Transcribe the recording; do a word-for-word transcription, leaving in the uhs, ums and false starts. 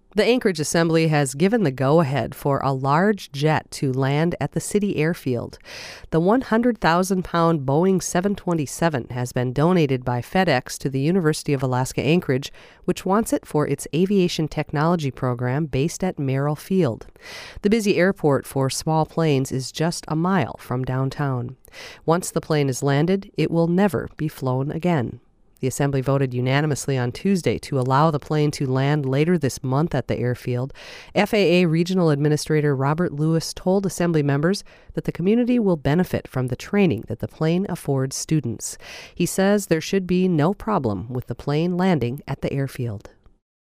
The Anchorage Assembly has given the go-ahead for a large jet to land at the city airfield. The one hundred thousand pound Boeing seven twenty-seven has been donated by FedEx to the University of Alaska Anchorage, which wants it for its aviation technology program based at Merrill Field. The busy airport for small planes is just a mile from downtown. Once the plane is landed, it will never be flown again. The Assembly voted unanimously on Tuesday to allow the plane to land later this month at the airfield. F A A Regional Administrator Robert Lewis told Assembly members that the community will benefit from the training that the plane affords students. He says there should be no problem with the plane landing at the airfield.